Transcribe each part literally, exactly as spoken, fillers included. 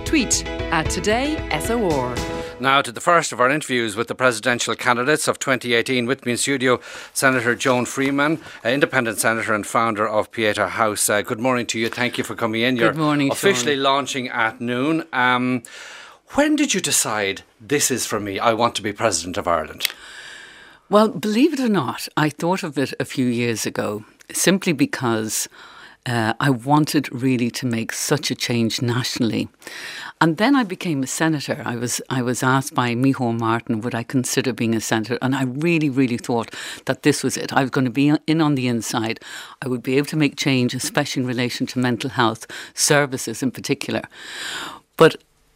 Tweet at Today S O R. Now to the first of our interviews with the presidential candidates of twenty eighteen. With me in studio, Senator Joan Freeman, uh, independent senator and founder of Pieta House. Uh, good morning to you. Thank you for coming in. You're good morning, officially Sean. Launching at noon. Um, when did you decide, this is for me, I want to be President of Ireland? Well, believe it or not, I thought of it a few years ago, simply because Uh, I wanted really to make such a change nationally. And then I became a senator. I was I was asked by Micheál Martin, would I consider being a senator? And I really, really thought that this was it. I was going to be in on the inside. I would be able to make change, especially in relation to mental health services in particular. But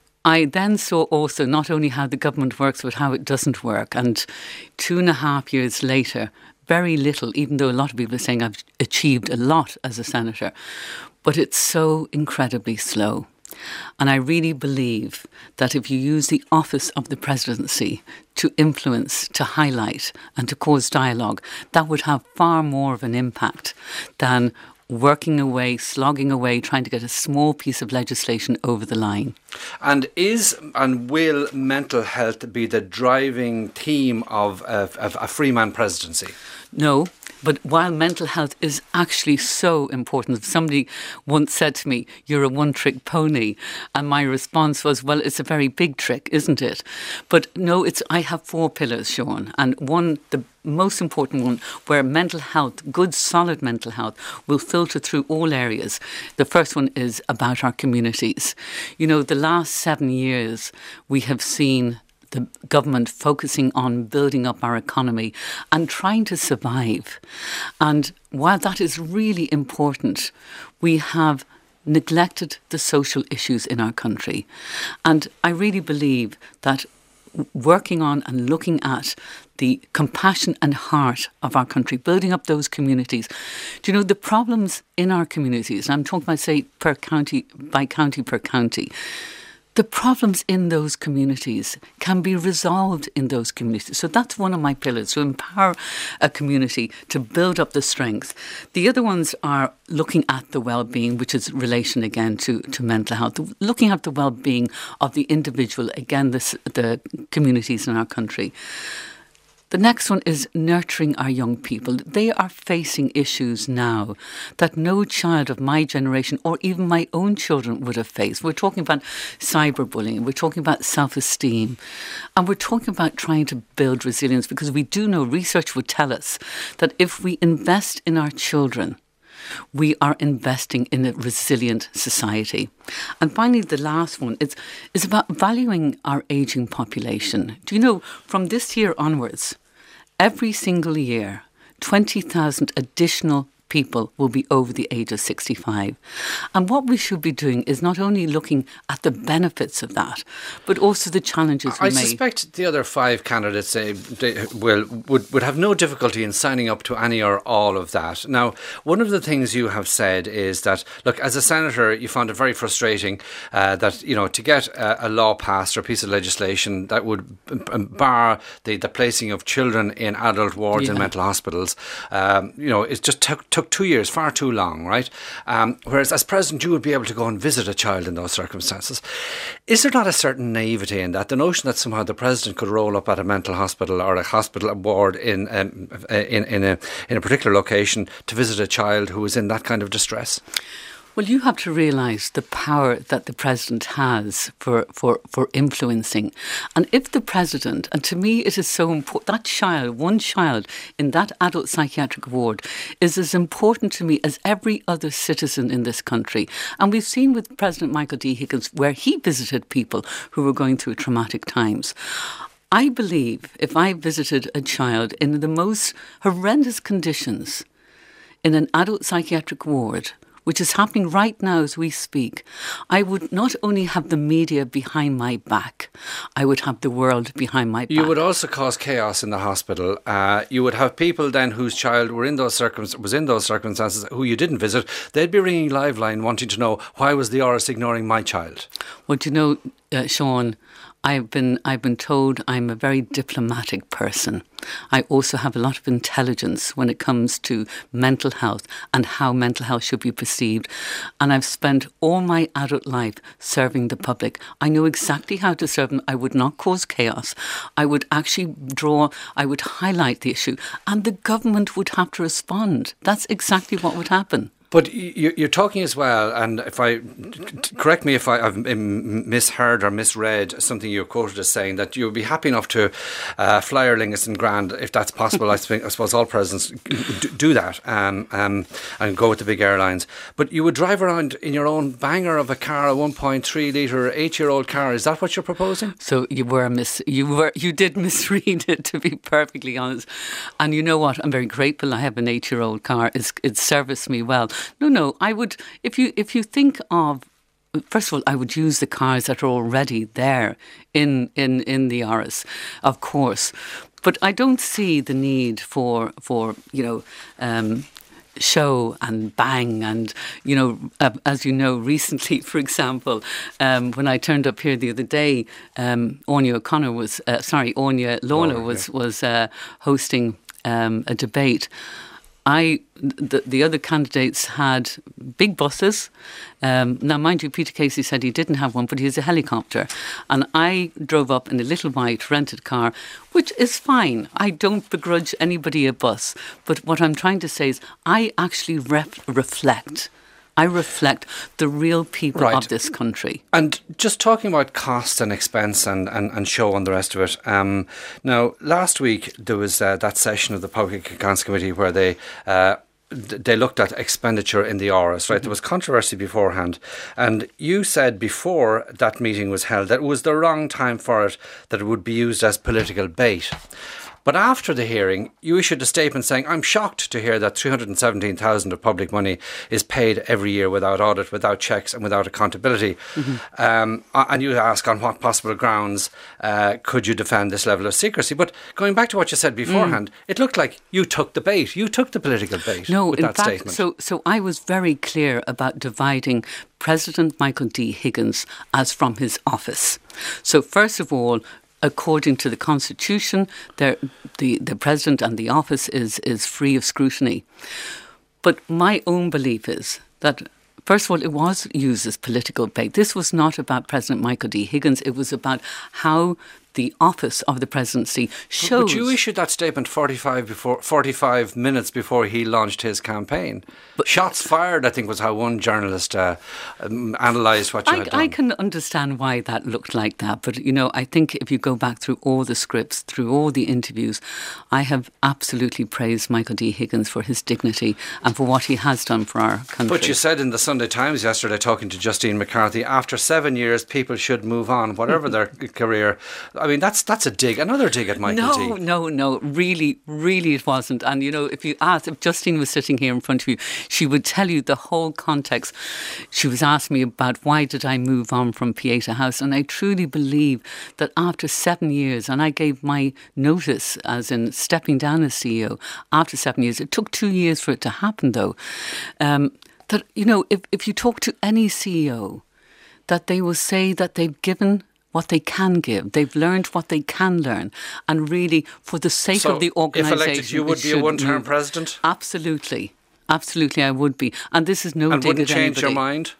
I then saw also not only how the government works, but how it doesn't work. And two and a half years later, very little, even though a lot of people are saying I've achieved a lot as a senator, but it's so incredibly slow. And I really believe that if you use the office of the presidency to influence, to highlight and to cause dialogue, that would have far more of an impact than working away, slogging away, trying to get a small piece of legislation over the line. And is and will mental health be the driving theme of a, of a Freeman presidency? No, but while mental health is actually so important, somebody once said to me, you're a one-trick pony. And my response was, well, it's a very big trick, isn't it? But no, it's I have four pillars, Sean. And one, the most important one, where mental health, good solid mental health, will filter through all areas. The first one is about our communities. You know, the last seven years we have seen the government focusing on building up our economy and trying to survive. And while that is really important, we have neglected the social issues in our country. And I really believe that working on and looking at the compassion and heart of our country, building up those communities. Do you know the problems in our communities? And I'm talking about, say, per county, by county per county. The problems in those communities can be resolved in those communities. So that's one of my pillars, to empower a community, to build up the strength. The other ones are looking at the well-being, which is relation again to, to mental health, looking at the well-being of the individual, again, the, the communities in our country. The next one is nurturing our young people. They are facing issues now that no child of my generation or even my own children would have faced. We're talking about cyberbullying, we're talking about self-esteem, and we're talking about trying to build resilience, because we do know, research would tell us that if we invest in our children, we are investing in a resilient society. And finally, the last one is, is about valuing our ageing population. Do you know, from this year onwards, every single year, twenty thousand additional people will be over the age of sixty-five. And what we should be doing is not only looking at the benefits of that, but also the challenges we I may. suspect the other five candidates uh, they will would, would have no difficulty in signing up to any or all of that. Now, one of the things you have said is that, look, as a senator, you found it very frustrating uh, that, you know, to get a, a law passed or a piece of legislation that would bar the, the placing of children in adult wards yeah. in mental hospitals, um, you know, it just took, took two years, far too long, right? Um, whereas as president, you would be able to go and visit a child in those circumstances. Is there not a certain naivety in that? The notion that somehow the president could roll up at a mental hospital or a hospital ward in um, in in a in a particular location to visit a child who is in that kind of distress? Well, you have to realise the power that the president has for, for, for influencing. And if the president, and to me it is so important, that child, one child in that adult psychiatric ward is as important to me as every other citizen in this country. And we've seen with President Michael D. Higgins where he visited people who were going through traumatic times. I believe if I visited a child in the most horrendous conditions in an adult psychiatric ward, which is happening right now as we speak, I would not only have the media behind my back, I would have the world behind my back. You would also cause chaos in the hospital. Uh, you would have people then whose child were in those circum- was in those circumstances who you didn't visit. They'd be ringing Liveline wanting to know, why was the R S ignoring my child? Well, you know, uh, Sean, I've been I've been told I'm a very diplomatic person. I also have a lot of intelligence when it comes to mental health and how mental health should be perceived. And I've spent all my adult life serving the public. I know exactly how to serve them. I would not cause chaos. I would actually draw, I would highlight the issue, and the government would have to respond. That's exactly what would happen. But you're talking as well, and if I correct me if I, I've misheard or misread something you quoted as saying that you would be happy enough to uh, fly Aer Lingus and Grand if that's possible. I think I suppose all presidents do that um, um, and go with the big airlines. But you would drive around in your own banger of a car, a one point three litre eight-year-old car. Is that what you're proposing? So you were mis you were you did misread it, to be perfectly honest. And you know what? I'm very grateful. I have an eight-year-old car. It's it serviced me well. No, no, I would, if you if you think of, first of all, I would use the cars that are already there in, in, in the Áras, of course. But I don't see the need for, for you know, um, show and bang and, you know, uh, as you know, recently, for example, um, when I turned up here the other day, um, Anya O'Connor was, uh, sorry, Anya Lawler oh, was, yeah. was uh, hosting um, a debate. I, the, the other candidates had big buses. Um, now, mind you, Peter Casey said he didn't have one, but he has a helicopter. And I drove up in a little white rented car, which is fine. I don't begrudge anybody a bus. But what I'm trying to say is I actually ref- reflect I reflect the real people right. of this country. And just talking about cost and expense and, and, and show and the rest of it. Um, now, last week there was uh, that session of the Public Accounts Committee where they uh, they looked at expenditure in the Áras, right? Mm-hmm. There was controversy beforehand. And you said before that meeting was held that it was the wrong time for it, that it would be used as political bait. But after the hearing, you issued a statement saying, I'm shocked to hear that three hundred seventeen thousand of public money is paid every year without audit, without checks and without accountability. Mm-hmm. Um, and you ask on what possible grounds uh, could you defend this level of secrecy? But going back to what you said beforehand, mm. it looked like you took the bait. You took the political bait no, with in that fact, statement. So, so I was very clear about dividing President Michael D. Higgins as from his office. So first of all, according to the Constitution, the, the the President and the office is, is free of scrutiny. But my own belief is that, first of all, it was used as political bait. This was not about President Michael D. Higgins. It was about how the office of the presidency shows. But you issued that statement forty-five before forty-five minutes before he launched his campaign. But shots fired, I think, was how one journalist uh, um, analysed what you I, had done. I can understand why that looked like that, but you know, I think if you go back through all the scripts, through all the interviews, I have absolutely praised Michael D. Higgins for his dignity and for what he has done for our country. But you said in the Sunday Times yesterday, talking to Justine McCarthy, after seven years, people should move on, whatever their career. I mean, that's that's a dig, another dig at Michael no, D. No, no, no, really, really it wasn't. And, you know, if you asked, if Justine was sitting here in front of you, she would tell you the whole context. She was asking me about why did I move on from Pieta House, and I truly believe that after seven years, and I gave my notice as in stepping down as C E O after seven years, it took two years for it to happen though, um, that, you know, if, if you talk to any C E O, that they will say that they've given what they can give. They've learned what they can learn. And really, for the sake so of the organisation... if elected, you would be a one-term move. president? Absolutely. Absolutely, I would be. And this is no and dig wouldn't at change anybody. your mind?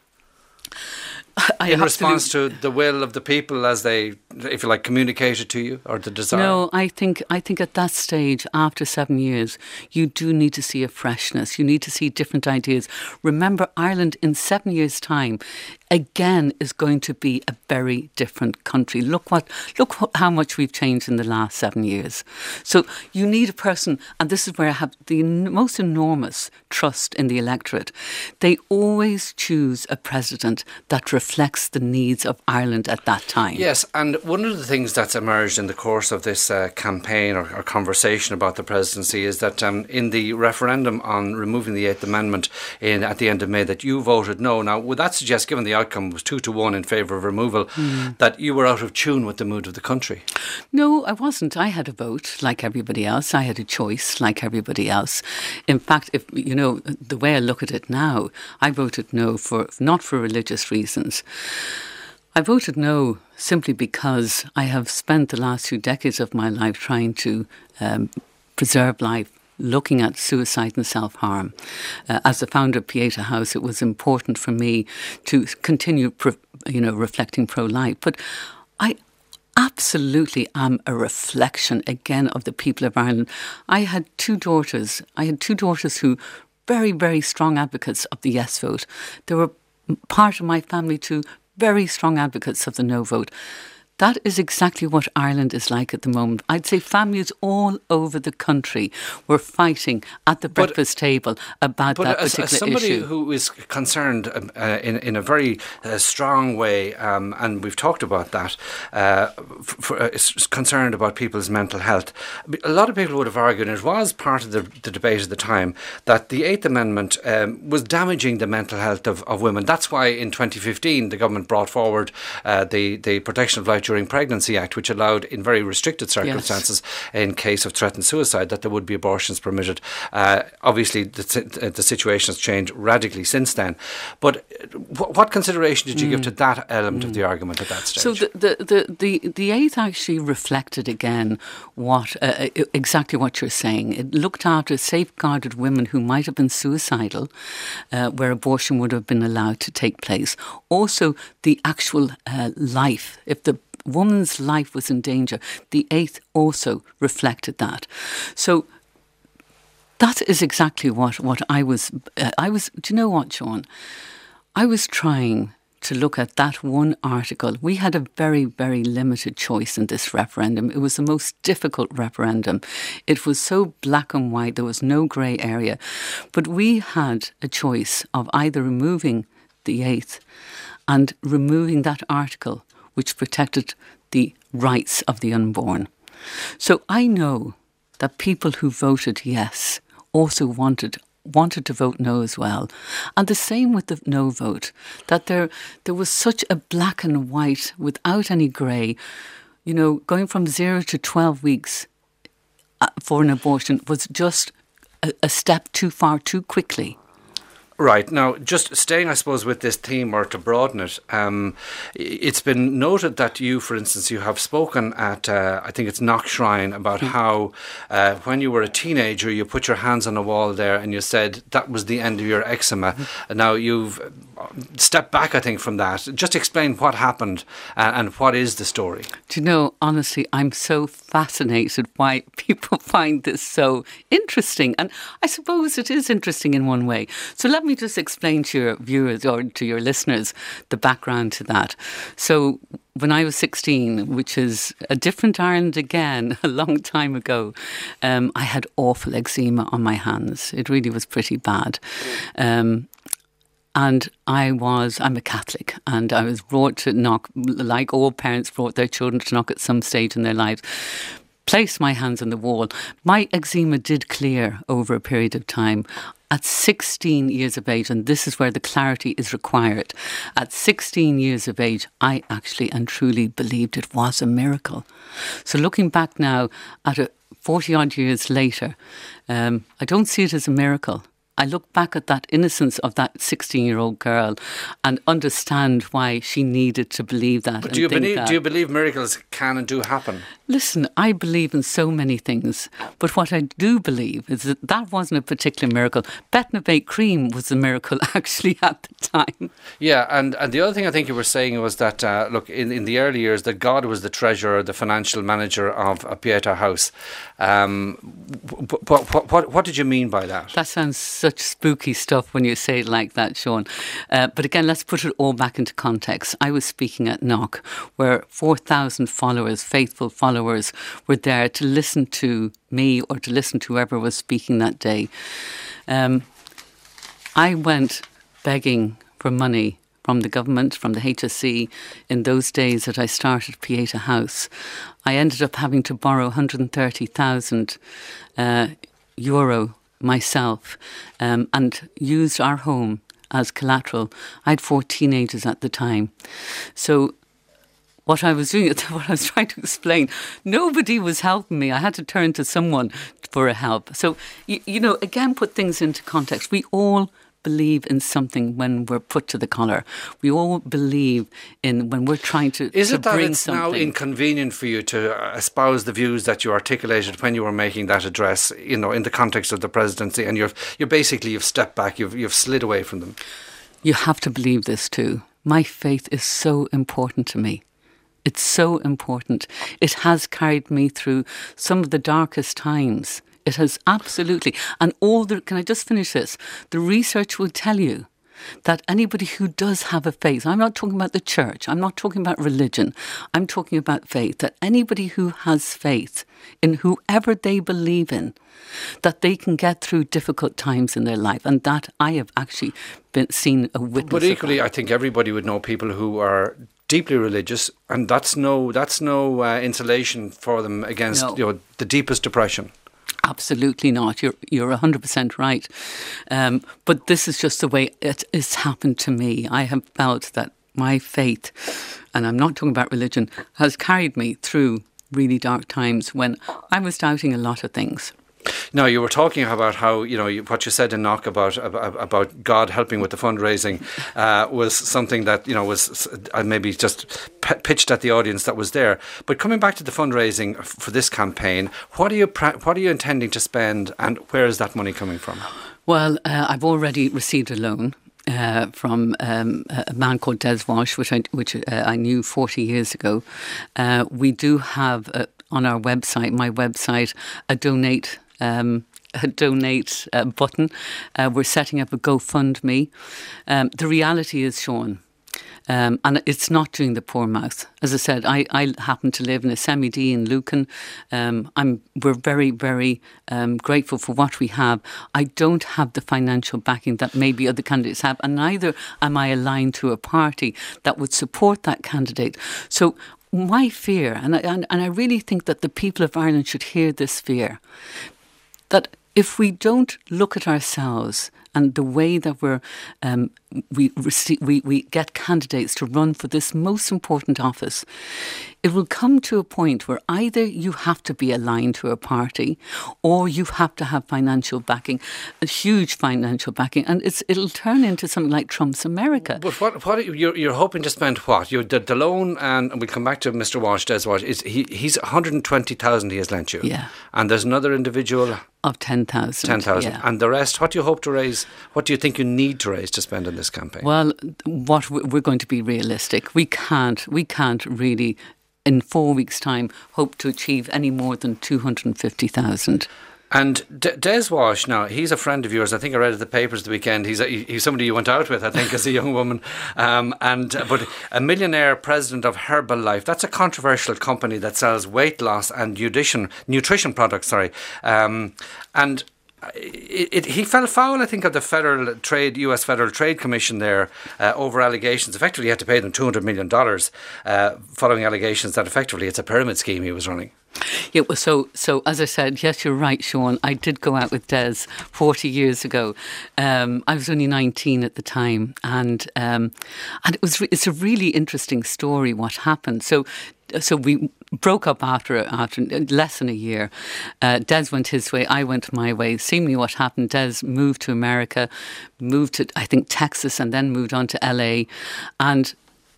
I in response to the will of the people as they, if you like, communicated to you, or the desire? No, I think I think at that stage, after seven years, you do need to see a freshness. You need to see different ideas. Remember, Ireland in seven years' time, again, is going to be a very different country. Look what, look what, how much we've changed in the last seven years. So you need a person, and this is where I have the most enormous trust in the electorate. They always choose a president that reflects the needs of Ireland at that time. Yes, and one of the things that's emerged in the course of this uh, campaign or, or conversation about the presidency is that um, in the referendum on removing the Eighth Amendment in at the end of May, that you voted no. Now, would that suggest, given the outcome was two to one in favour of removal, mm. that you were out of tune with the mood of the country? No, I wasn't. I had a vote like everybody else. I had a choice like everybody else. In fact, if you know the way I look at it now, I voted no for not for religious reasons. I voted no simply because I have spent the last two decades of my life trying to um, preserve life, looking at suicide and self-harm. Uh, as the founder of Pieta House, it was important for me to continue, pro, you know, reflecting pro-life. But I absolutely am a reflection, again, of the people of Ireland. I had two daughters. I had two daughters who very, very strong advocates of the yes vote. They were part of my family too, very strong advocates of the no vote. That is exactly what Ireland is like at the moment. I'd say families all over the country were fighting at the breakfast but, table about but that as, particular as somebody issue. who is concerned uh, in, in a very uh, strong way, um, and we've talked about that, uh, for, uh, is concerned about people's mental health. A lot of people would have argued, and it was part of the, the debate at the time, that the Eighth Amendment um, was damaging the mental health of, of women. That's why in twenty fifteen the government brought forward uh, the, the Protection of Life During Pregnancy Act, which allowed, in very restricted circumstances, yes, in case of threatened suicide, that there would be abortions permitted. Uh, obviously, the, the situation has changed radically since then. But w- what consideration did you mm. give to that element mm. of the argument at that stage? So the the the, the, the Eighth actually reflected again what uh, exactly what you're saying. It looked after, safeguarded women who might have been suicidal, uh, where abortion would have been allowed to take place. Also, the actual uh, life, if the woman's life was in danger, the Eighth also reflected that. So that is exactly what, what I was, uh, I was, do you know what, Sean? I was trying to look at that one article. We had a very, very limited choice in this referendum. It was the most difficult referendum. It was so black and white, there was no grey area. But we had a choice of either removing the Eighth and removing that article which protected the rights of the unborn. So I know that people who voted yes also wanted wanted to vote no as well. And the same with the no vote, that there there was such a black and white without any grey. You know, going from zero to twelve weeks for an abortion was just a, a step too far too quickly. Right. Now, just staying, I suppose, with this theme, or to broaden it, um, it's been noted that you, for instance, you have spoken at, uh, I think it's Knockshrine, about mm. how uh, when you were a teenager, you put your hands on a wall there and you said that was the end of your eczema. Mm. And now you've stepped back, I think, from that. Just explain what happened uh, and what is the story. Do you know, honestly, I'm so fascinated why people find this so interesting. And I suppose it is interesting in one way. So let me just explain to your viewers or to your listeners the background to that. So when I was sixteen, which is a different Ireland again, a long time ago, um, I had awful eczema on my hands. It really was pretty bad. Um, and I was, I'm a Catholic, and I was brought to knock, like all parents brought their children to knock at some stage in their lives. Placed my hands on the wall. My eczema did clear over a period of time. At sixteen years of age, and this is where the clarity is required, at sixteen years of age, I actually and truly believed it was a miracle. So looking back now at it forty odd years later, um, I don't see it as a miracle. I look back at that innocence of that sixteen-year-old girl and understand why she needed to believe that. But do you believe? That. Do you believe miracles can and do happen? Listen, I believe in so many things, but what I do believe is that that wasn't a particular miracle. Betnabate cream was a miracle actually at the time. Yeah, and, and the other thing I think you were saying was that, uh, look, in, in the early years, that God was the treasurer, the financial manager of a Pieta House. Um, what, what, what, what did you mean by that? That sounds such spooky stuff when you say it like that, Sean. Uh, but again, let's put it all back into context. I was speaking at Knock, where four thousand followers, faithful followers, were there to listen to me or to listen to whoever was speaking that day. Um, I went begging for money from the government, from the H S E, in those days that I started Pieta House. I ended up having to borrow one hundred thirty thousand uh, euro myself um, and used our home as collateral. I had four teenagers at the time. So what I was doing, what I was trying to explain, nobody was helping me. I had to turn to someone for a help. So, you, you know, again, put things into context. We all believe in something when we're put to the collar. We all believe in when we're trying to, Is to it that bring it's something. now inconvenient for you to uh, espouse the views that you articulated when you were making that address, you know, in the context of the presidency, and you're you're basically you've stepped back, you've you've slid away from them? You have to believe this too. My faith is so important to me. It's so important. It has carried me through some of the darkest times. It has absolutely. And all the, can I just finish this? The research will tell you that anybody who does have a faith, I'm not talking about the church, I'm not talking about religion, I'm talking about faith, that anybody who has faith in whoever they believe in, that they can get through difficult times in their life. And that I have actually been seen a witness But equally, of I think everybody would know people who are deeply religious, and that's no that's no uh, insulation for them against No. you know the deepest depression. Absolutely not. You're you're one hundred percent right. Um, but this is just the way it has happened to me. I have felt that my faith, and I'm not talking about religion, has carried me through really dark times when I was doubting a lot of things. Now, you were talking about how, you know, you, what you said in Knock about about, about God helping with the fundraising uh, was something that, you know, was uh, maybe just p- pitched at the audience that was there. But coming back to the fundraising f- for this campaign, what are you pra- what are you intending to spend, and where is that money coming from? Well, uh, I've already received a loan uh, from um, a man called Des Walsh, which I which uh, I knew forty years ago. Uh, we do have uh, on our website, my website, a donate. Um, a donate uh, button. Uh, we're setting up a GoFundMe. Um, the reality is, Sean, um, and it's not doing the poor mouth. As I said, I, I happen to live in a semi-D in Lucan. Um, I'm, we're very, very um, grateful for what we have. I don't have the financial backing that maybe other candidates have, and neither am I aligned to a party that would support that candidate. So my fear, and I, and, and I really think that the people of Ireland should hear this fear, that if we don't look at ourselves and the way that we're um, we, receive, we we get candidates to run for this most important office, it will come to a point where either you have to be aligned to a party, or you have to have financial backing, a huge financial backing, and it's it'll turn into something like Trump's America. But what what are you, you're you're hoping to spend what? You the, the loan, and we'll come back to Mister Walsh. Des Walsh is he he's one hundred twenty thousand he has lent you. Yeah. And there's another individual Of ten thousand. ten thousand, yeah. and the rest. What do you hope to raise? What do you think you need to raise to spend in this campaign? Well, what we're going to be realistic. We can't. We can't really, in four weeks' time, hope to achieve any more than two hundred and fifty thousand. And D- Des Walsh, now, he's a friend of yours. I think I read at the papers the weekend. He's a, he's somebody you went out with, I think, as a young woman. Um, and uh, but a millionaire president of Herbalife. That's a controversial company that sells weight loss and nutrition nutrition products. Sorry, um, and. It, it, he fell foul, I think, of the Federal Trade, U S Federal Trade Commission there uh, over allegations. Effectively, he had to pay them two hundred million dollars uh, following allegations that effectively it's a pyramid scheme he was running. Yeah, well, so so as I said, yes, you're right, Sean. I did go out with Des forty years ago. Um, I was only nineteen at the time, and um, and it was re- it's a really interesting story what happened. So. So we broke up after after less than a year. Uh, Des went his way, I went my way. Seemingly what happened, Des moved to America, moved to, I think, Texas, and then moved on to L A. And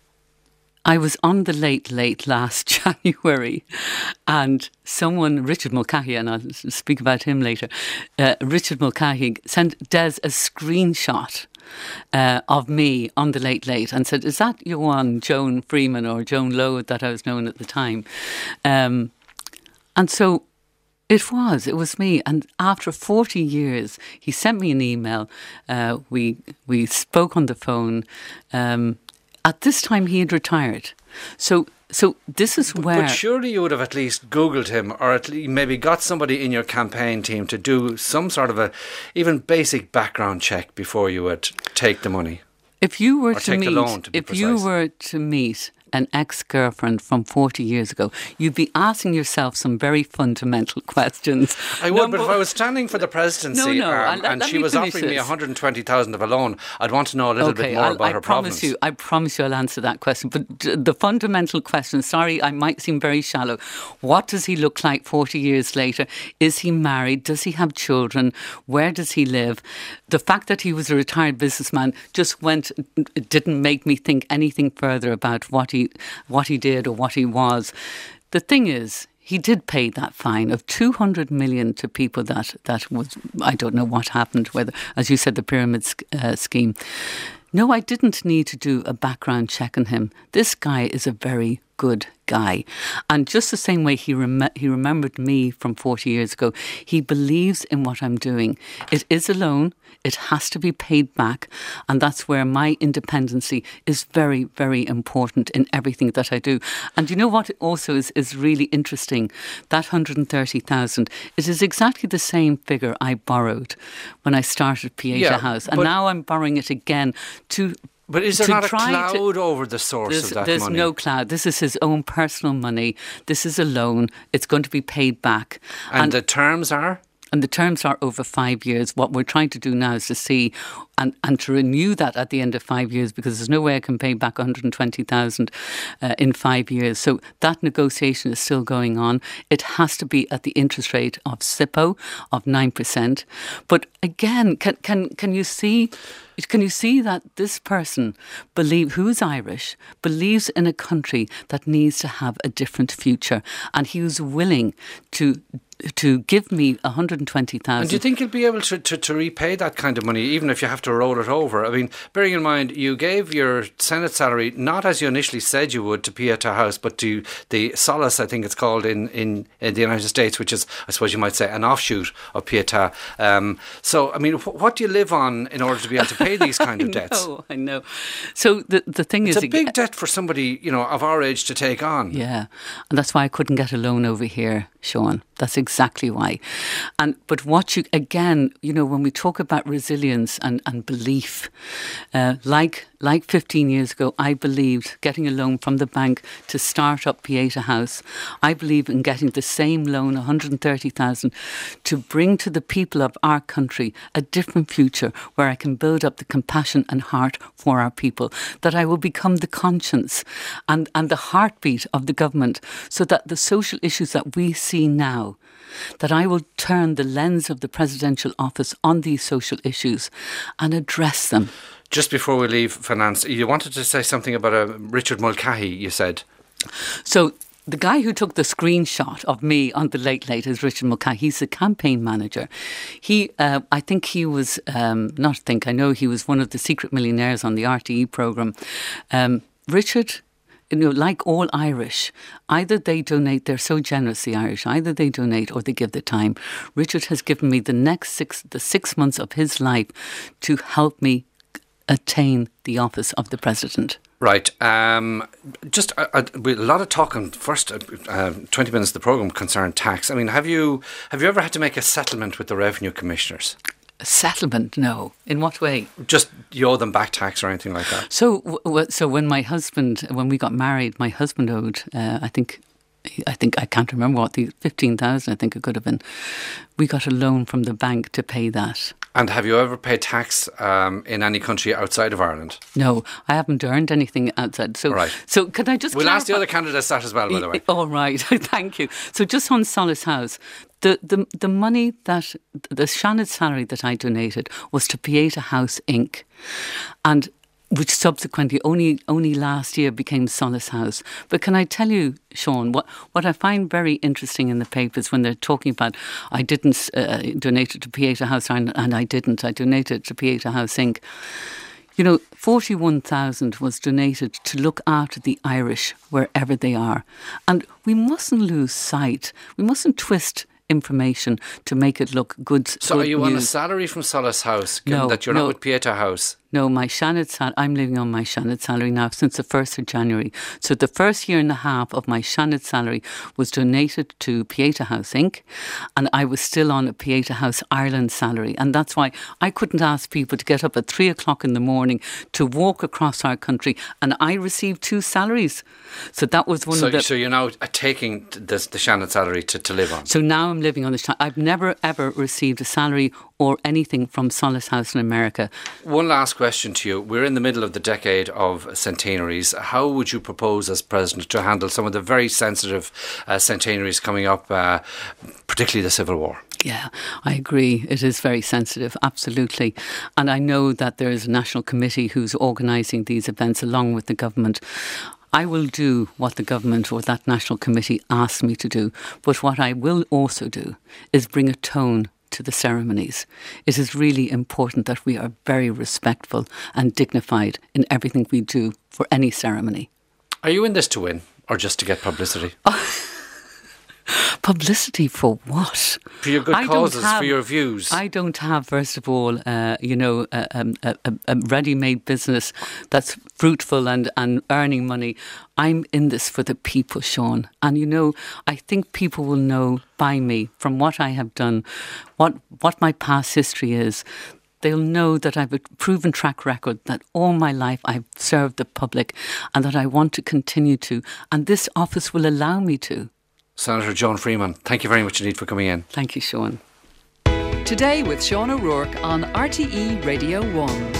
I was on the Late Late last January, and someone, Richard Mulcahy, and I'll speak about him later, uh, Richard Mulcahy sent Des a screenshot Uh, of me on the Late Late and said, is that your one, Joan Freeman or Joan Lowe that I was known at the time? Um, and so it was, it was me. And after forty years, he sent me an email. Uh, we we spoke on the phone. Um, at this time, he had retired. So So this is where... But surely you would have at least Googled him, or at least maybe got somebody in your campaign team to do some sort of a even basic background check before you would take the money. If you were or to take meet, the loan, to be if precise. you were to meet an ex-girlfriend from forty years ago, you'd be asking yourself some very fundamental questions. I would, Number, but if I was standing for the presidency no, no, um, let, and let she was offering this. me one hundred twenty thousand of a loan, I'd want to know a little okay, bit more I'll, about I her promise problems. You, I promise you I'll answer that question. But the fundamental question, sorry, I might seem very shallow. What does he look like forty years later? Is he married? Does he have children? Where does he live? The fact that he was a retired businessman just went, it didn't make me think anything further about what he, what he did or what he was. The thing is, he did pay that fine of two hundred million to people that, that was, I don't know what happened, whether, as you said, the pyramid uh, scheme. No, I didn't need to do a background check on him. This guy is a very good guy. And just the same way he rem- he remembered me from forty years ago, he believes in what I'm doing. It is a loan. It has to be paid back. And that's where my independency is very, very important in everything that I do. And you know what also is, is really interesting? That one hundred thirty thousand, it is exactly the same figure I borrowed when I started Pieta yeah, House. And now I'm borrowing it again to... But is there to not a cloud to, over the source there's, of that there's money? There's no cloud. This is his own personal money. This is a loan. It's going to be paid back. And, and the terms are? And the terms are over five years. What we're trying to do now is to see and, and to renew that at the end of five years, because there's no way I can pay back one hundred twenty thousand uh, in five years. So that negotiation is still going on. It has to be at the interest rate of S I P O of nine percent. But again, can can can you see... Can you see that this person, believe, who's Irish, believes in a country that needs to have a different future, and he was willing to to give me one hundred twenty thousand. And do you think you'll be able to, to, to repay that kind of money, even if you have to roll it over? I mean, bearing in mind, you gave your Senate salary, not as you initially said you would, to Pieta House, but to the Solace, I think it's called, in, in, in the United States, which is, I suppose you might say, an offshoot of Pieta. Um, so, I mean, wh- what do you live on in order to be able to pay these kind of debts? I know, I know. So the, the thing it's is... It's a big debt for somebody, you know, of our age to take on. Yeah, and that's why I couldn't get a loan over here, Sean. That's exactly why. And but what you, again, you know, when we talk about resilience and, and belief, uh, like like fifteen years ago, I believed getting a loan from the bank to start up Pieta House. I believe in getting the same loan, one hundred thirty thousand, to bring to the people of our country a different future where I can build up the compassion and heart for our people, that I will become the conscience and, and the heartbeat of the government, so that the social issues that we see now, that I will turn the lens of the presidential office on these social issues and address them. Just before we leave finance, you wanted to say something about uh, Richard Mulcahy, you said. So the guy who took the screenshot of me on the Late Late is Richard Mulcahy. He's the campaign manager. He, uh, I think he was, um, not think, I know he was one of the secret millionaires on the R T E programme. Um, Richard... You know, like all Irish, either they donate, they're so generous, the Irish, either they donate or they give the time. Richard has given me the next six, the six months of his life to help me attain the office of the president. Right. Um, just uh, uh, a lot of talk on first uh, uh, twenty minutes of the programme concerned tax. I mean, have you have you ever had to make a settlement with the revenue commissioners? A settlement? No. In what way? Just you owe them back tax or anything like that? So, w- so when my husband, when we got married, my husband owed, uh, I think, I think I can't remember what the fifteen thousand. I think it could have been. We got a loan from the bank to pay that. And have you ever paid tax um, in any country outside of Ireland? No, I haven't earned anything outside. So, right. So can I just? We'll clarify? ask the other candidates that as well, by the way. All right, thank you. So just on Solace House, the the the money that the Shannon salary that I donated was to Pieta House Incorporated, and which subsequently only only last year became Solace House. But can I tell you, Sean, what, what I find very interesting in the papers when they're talking about, I didn't uh, donate it to Pieta House, and, and I didn't, I donated to Pieta House Incorporated. You know, forty-one thousand was donated to look after the Irish wherever they are. And we mustn't lose sight, we mustn't twist information to make it look good. So good are you news. on a salary from Solace House, given no, that you're no. not with Pieta House? No, my Shannon salary, I'm living on my Shannon salary now since the first of January. So the first year and a half of my Shannon salary was donated to Pieta House Incorporated, and I was still on a Pieta House Ireland salary. And that's why I couldn't ask people to get up at three o'clock in the morning to walk across our country, and I received two salaries. So that was one so, of the... So you're now taking the, the Shannon salary to, to live on? So now I'm living on the Shannon. I've never ever received a salary or anything from Solace House in America. One last question to you. We're in the middle of the decade of centenaries. How would you propose as President to handle some of the very sensitive uh, centenaries coming up, uh, particularly the Civil War? Yeah, I agree. It is very sensitive, absolutely. And I know that there is a national committee who's organising these events along with the government. I will do what the government or that national committee asks me to do. But what I will also do is bring a tone to the ceremonies. It is really important that we are very respectful and dignified in everything we do for any ceremony. Are you in this to win or just to get publicity? Publicity for what? For your good I causes, have, for your views. I don't have, first of all, uh, you know, a, a, a, a ready-made business that's fruitful and, and earning money. I'm in this for the people, Sean. And, you know, I think people will know by me, from what I have done, what what my past history is. They'll know that I've a proven track record, that all my life I've served the public and that I want to continue to. And this office will allow me to. Senator Joan Freeman, thank you very much indeed for coming in. Thank you, Sean. Today with Sean O'Rourke on R T E Radio one.